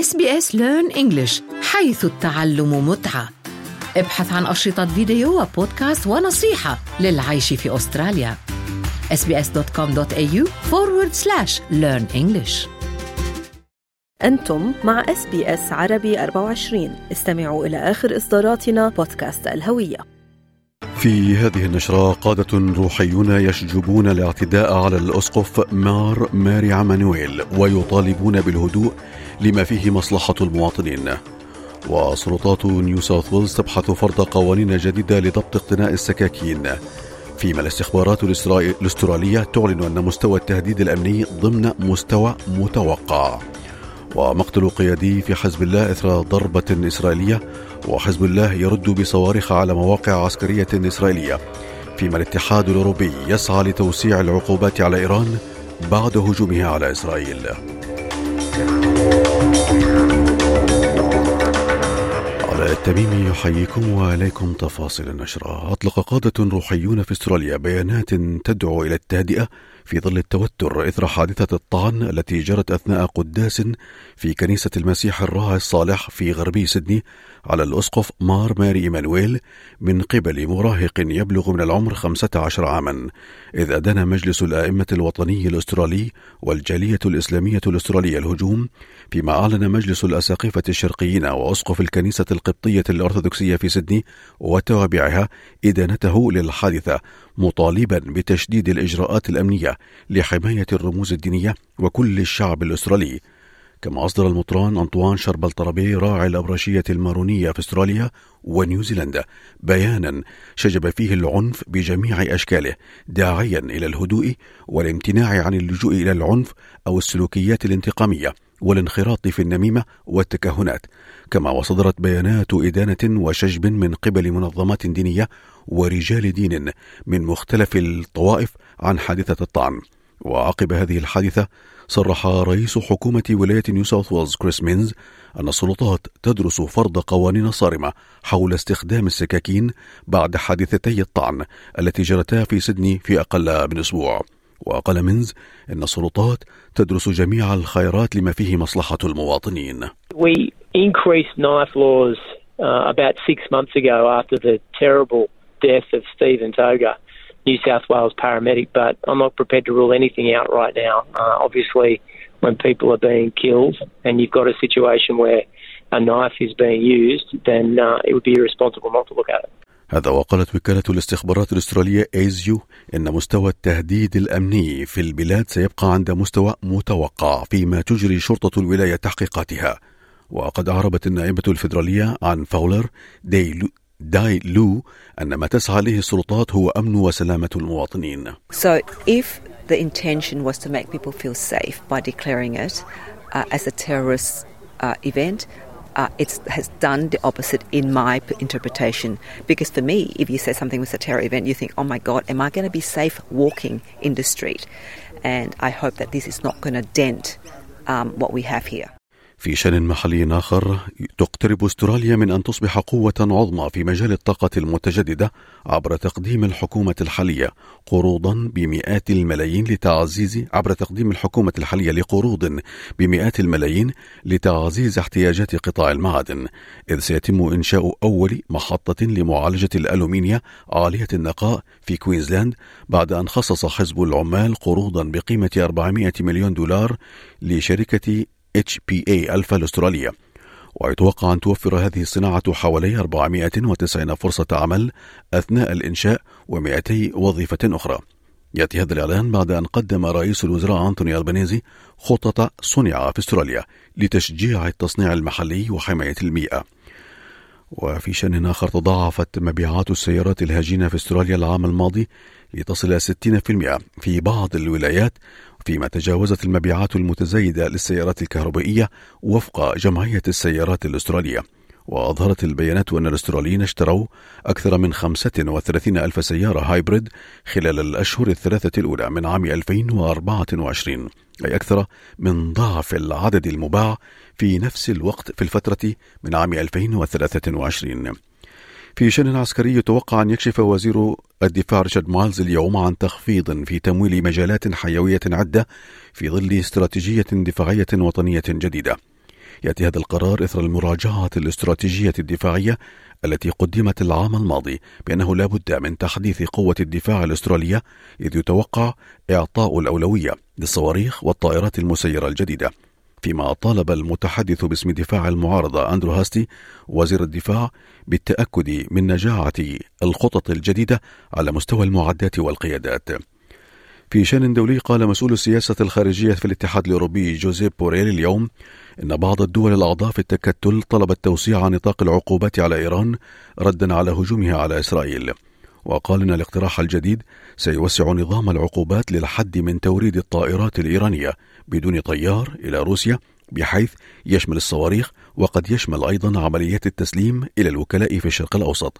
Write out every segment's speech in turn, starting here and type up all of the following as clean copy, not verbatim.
SBS Learn English، حيث التعلم متعة. ابحث عن أشرطة فيديو وبودكاست ونصيحة للعيش في أستراليا. sbs.com.au/learn English. أنتم مع SBS عربي 24. استمعوا إلى آخر إصداراتنا بودكاست الهوية. في هذه النشرة قادة روحيون يشجبون الاعتداء على الأسقف ماري عمانويل ويطالبون بالهدوء لما فيه مصلحة المواطنين. وسلطات نيو ساوث ويلز تبحث فرض قوانين جديدة لضبط اقتناء السكاكين، فيما الاستخبارات الأسترالية تعلن أن مستوى التهديد الأمني ضمن مستوى متوقع. ومقتل قيادي في حزب الله إثر ضربة إسرائيلية، وحزب الله يرد بصواريخ على مواقع عسكرية إسرائيلية، فيما الاتحاد الأوروبي يسعى لتوسيع العقوبات على إيران بعد هجومها على إسرائيل. على التميمي يحييكم وإليكم تفاصيل النشرة. أطلق قادة روحيون في أستراليا بيانات تدعو إلى التهدئة في ظل التوتر إثر حادثة الطعن التي جرت أثناء قداس في كنيسة المسيح الراعي الصالح في غربي سيدني على الأسقف ماري إيمانويل من قبل مراهق يبلغ من العمر 15 عاما، إذ أدان مجلس الآئمة الوطني الأسترالي والجالية الإسلامية الأسترالية الهجوم، فيما أعلن مجلس الأساقفة الشرقيين وأسقف الكنيسة القبطية الأرثوذكسية في سيدني وتوابعها إدانته للحادثة، مطالبا بتشديد الإجراءات الأمنية لحماية الرموز الدينية وكل الشعب الأسترالي. كما أصدر المطران أنطوان شربلطربي راعي الأبرشية المارونية في أستراليا ونيوزيلندا بيانا شجب فيه العنف بجميع أشكاله، داعيا إلى الهدوء والامتناع عن اللجوء إلى العنف أو السلوكيات الانتقامية والانخراط في النميمة والتكهنات. كما وصدرت بيانات إدانة وشجب من قبل منظمات دينية ورجال دين من مختلف الطوائف عن حادثة الطعن. وعقب هذه الحادثة صرح رئيس حكومة ولاية نيو ساوث ويلز كريس مينز أن السلطات تدرس فرض قوانين صارمة حول استخدام السكاكين بعد حادثتي الطعن التي جرتا في سيدني في أقل من أسبوع. وقال مينز أن السلطات تدرس جميع الخيارات لما فيه مصلحة المواطنين. We increased knife laws about 6 months ago after the terrible death of Stephen Toga, New South Wales paramedic, but I'm not prepared to rule anything out right now. Obviously, when people are being killed and you've got a situation where a knife is being used, then it would be irresponsible not to look at it. هذا وقالت وكالة الاستخبارات الأسترالية ASIO إن مستوى التهديد الأمني في البلاد سيبقى عند مستوى متوقع، فيما تجري شرطة الولاية تحقيقاتها. وقد أعربت النائبة الفيدرالية عن فاولر داي لو أن ما تسعى إليه السلطات هو أمن وسلامة المواطنين. So if the intention was to make people feel safe by declaring it as a terrorist event, it has done the opposite in my interpretation. Because for me, if you say something was a terror event, you think, oh my God, am I going to be safe walking in the street? And I hope that this is not going to dent what we have here. في شأن محلي آخر، تقترب أستراليا من أن تصبح قوة عظمى في مجال الطاقة المتجددة عبر تقديم الحكومة الحالية قروضا بمئات الملايين لتعزيز احتياجات قطاع المعادن، إذ سيتم إنشاء أول محطة لمعالجة الألومنيا عالية النقاء في كوينزلاند، بعد أن خصص حزب العمال قروضا بقيمة $400 مليون لشركة HPA ألفا الأسترالية. ويتوقع أن توفر هذه الصناعة حوالي 490 فرصة عمل أثناء الإنشاء و200 وظيفة أخرى. يأتي هذا الإعلان بعد أن قدم رئيس الوزراء أنتوني ألبانيزي خطة صنع في أستراليا لتشجيع التصنيع المحلي وحماية البيئة. وفي شأن آخر، تضاعفت مبيعات السيارات الهجينة في أستراليا العام الماضي لتصل 60% في بعض الولايات، فيما تجاوزت المبيعات المتزايدة للسيارات الكهربائية وفق جمعية السيارات الأسترالية. وأظهرت البيانات أن الأستراليين اشتروا أكثر من 35 ألف سيارة هايبريد خلال الأشهر الثلاثة الأولى من عام 2024، أي أكثر من ضعف العدد المباع في نفس الوقت في الفترة من عام 2023. في شأن عسكري، يتوقع أن يكشف وزير الدفاع ريتشارد مايلز اليوم عن تخفيض في تمويل مجالات حيوية عدة في ظل استراتيجية دفاعية وطنية جديدة. يأتي هذا القرار إثر المراجعة الاستراتيجية الدفاعية التي قدمت العام الماضي بأنه لا بد من تحديث قوة الدفاع الأسترالية، إذ يتوقع إعطاء الأولوية للصواريخ والطائرات المسيرة الجديدة. فيما طالب المتحدث باسم دفاع المعارضة أندرو هاستي وزير الدفاع بالتأكد من نجاعة الخطط الجديدة على مستوى المعدات والقيادات. في شأن دولي، قال مسؤول السياسة الخارجية في الاتحاد الأوروبي جوزيب بوريل اليوم إن بعض الدول الأعضاء في التكتل طلبت توسيع نطاق العقوبات على إيران ردا على هجومها على إسرائيل، وقال إن الاقتراح الجديد سيوسع نظام العقوبات للحد من توريد الطائرات الإيرانية بدون طيار إلى روسيا، بحيث يشمل الصواريخ وقد يشمل أيضا عمليات التسليم إلى الوكلاء في الشرق الأوسط.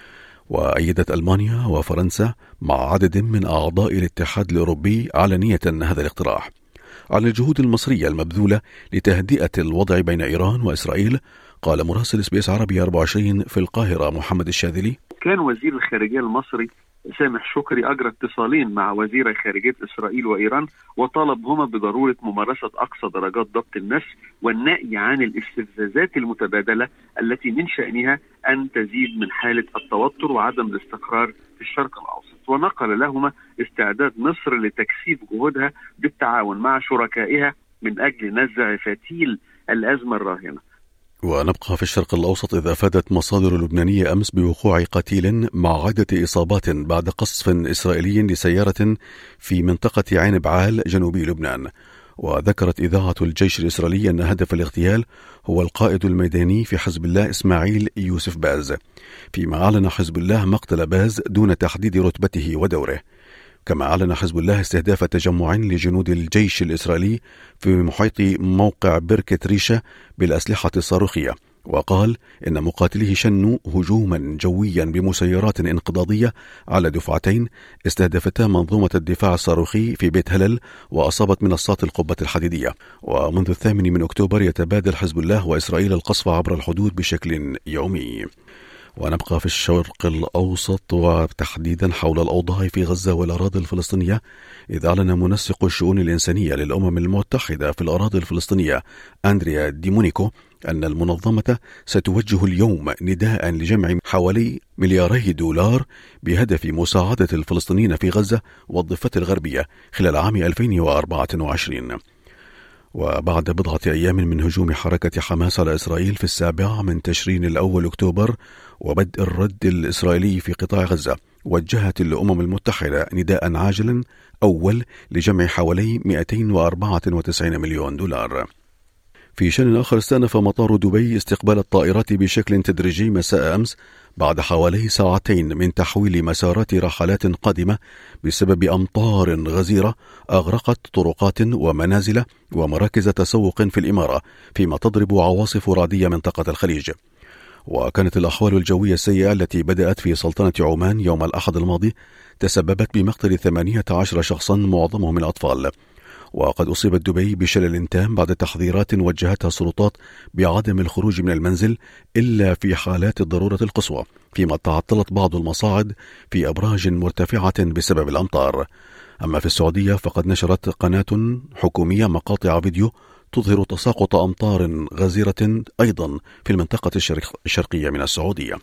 وأيدت ألمانيا وفرنسا مع عدد من أعضاء الاتحاد الأوروبي علنية هذا الاقتراح. عن الجهود المصرية المبذولة لتهدئة الوضع بين إيران وإسرائيل، قال مراسل SBS عربي 24 في القاهرة محمد الشاذلي: كان وزير الخارجية المصري سامح شكري أجرى اتصالين مع وزيري خارجية إسرائيل وإيران، وطالبهما بضرورة ممارسة أقصى درجات ضبط النفس والنأي عن الاستفزازات المتبادلة التي من شأنها أن تزيد من حالة التوتر وعدم الاستقرار في الشرق الأوسط. ونقل لهما استعداد مصر لتكثيف جهودها بالتعاون مع شركائها من أجل نزع فتيل الأزمة الراهنة. ونبقى في الشرق الأوسط، إذ أفادت مصادر لبنانية أمس بوقوع قتيل مع عدة إصابات بعد قصف إسرائيلي لسيارة في منطقة عين بعال جنوبي لبنان. وذكرت إذاعة الجيش الإسرائيلي أن هدف الاغتيال هو القائد الميداني في حزب الله إسماعيل يوسف باز، فيما أعلن حزب الله مقتل باز دون تحديد رتبته ودوره. كما أعلن حزب الله استهداف تجمع لجنود الجيش الإسرائيلي في محيط موقع بركة ريشة بالأسلحة الصاروخية، وقال إن مقاتليه شنوا هجوما جويا بمسيرات انقضاضية على دفعتين استهدفتا منظومة الدفاع الصاروخي في بيت هلل وأصابت منصات القبة الحديدية. ومنذ 8 أكتوبر يتبادل حزب الله وإسرائيل القصف عبر الحدود بشكل يومي. ونبقى في الشرق الأوسط وتحديدا حول الأوضاع في غزة والأراضي الفلسطينية، إذ أعلن منسق الشؤون الإنسانية للأمم المتحدة في الأراضي الفلسطينية أندريا ديمونيكو أن المنظمة ستوجه اليوم نداء لجمع حوالي $2 بهدف مساعدة الفلسطينيين في غزة والضفة الغربية خلال عام 2024. وبعد بضعة أيام من هجوم حركة حماس على إسرائيل في 7 من تشرين الأول أكتوبر وبدء الرد الإسرائيلي في قطاع غزة، وجهت الأمم المتحدة نداء عاجلا أول لجمع حوالي $294 مليون. في شأن آخر، استأنف مطار دبي استقبال الطائرات بشكل تدريجي مساء أمس بعد حوالي ساعتين من تحويل مسارات رحلات قادمة بسبب أمطار غزيرة أغرقت طرقات ومنازل ومراكز تسوق في الإمارة، فيما تضرب عواصف رعدية منطقة الخليج. وكانت الأحوال الجوية السيئة التي بدأت في سلطنة عمان يوم الأحد الماضي تسببت بمقتل 18 شخصا معظمهم الأطفال. وقد أصيبت دبي بشلل تام بعد تحذيرات وجهتها السلطات بعدم الخروج من المنزل إلا في حالات الضرورة القصوى، فيما تعطلت بعض المصاعد في أبراج مرتفعة بسبب الأمطار. أما في السعودية فقد نشرت قناة حكومية مقاطع فيديو تظهر تساقط أمطار غزيرة أيضا في المنطقة الشرقية من السعودية.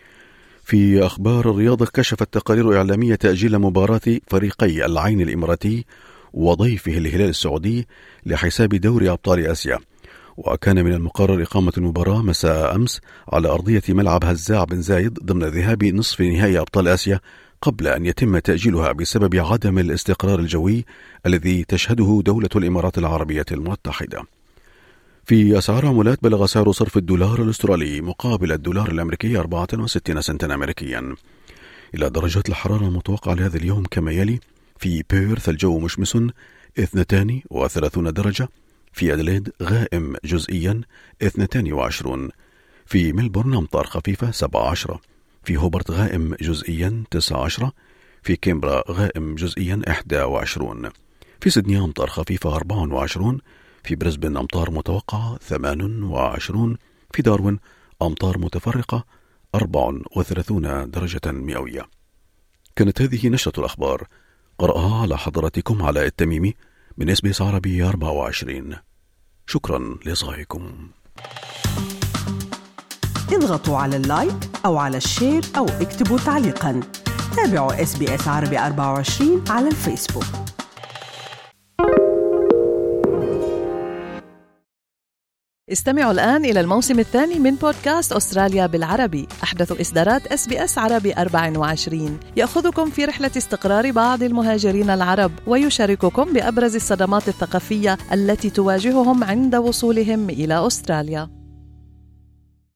في أخبار الرياضة، كشفت تقارير إعلامية تأجيل مباراة فريقي العين الإماراتي وضيفه الهلال السعودي لحساب دوري أبطال آسيا. وكان من المقرر إقامة المباراة مساء أمس على أرضية ملعب هزاع بن زايد ضمن ذهاب نصف نهائي أبطال آسيا، قبل أن يتم تأجيلها بسبب عدم الاستقرار الجوي الذي تشهده دولة الإمارات العربية المتحدة. في أسعار عملات، بلغ سعر صرف الدولار الأسترالي مقابل الدولار الأمريكي 64 سنتا أمريكيا. إلى درجات الحرارة المتوقعة لهذا اليوم كما يلي: في بيرث الجو مشمس 32 درجة، في أدليد غائم جزئيا 22، في ملبورن أمطار خفيفة 17، في هوبرت غائم جزئيا 19، في كامبرا غائم جزئيا 21، في سيدني أمطار خفيفة 24، في بريسبن أمطار متوقعة 28، في داروين أمطار متفرقة 34 درجة مئوية. كانت هذه نشرة الأخبار، قرأها على حضراتكم علاء التميمي من SBS عربي 24. شكرا لإصغائكم. اضغطوا على اللايك أو على الشير أو اكتبوا تعليقاً. تابعوا SBS عربي 24 على الفيسبوك. استمعوا الآن إلى الموسم الثاني من بودكاست أستراليا بالعربي، أحدث إصدارات SBS عربي 24، يأخذكم في رحلة استقرار بعض المهاجرين العرب ويشارككم بأبرز الصدمات الثقافية التي تواجههم عند وصولهم إلى أستراليا.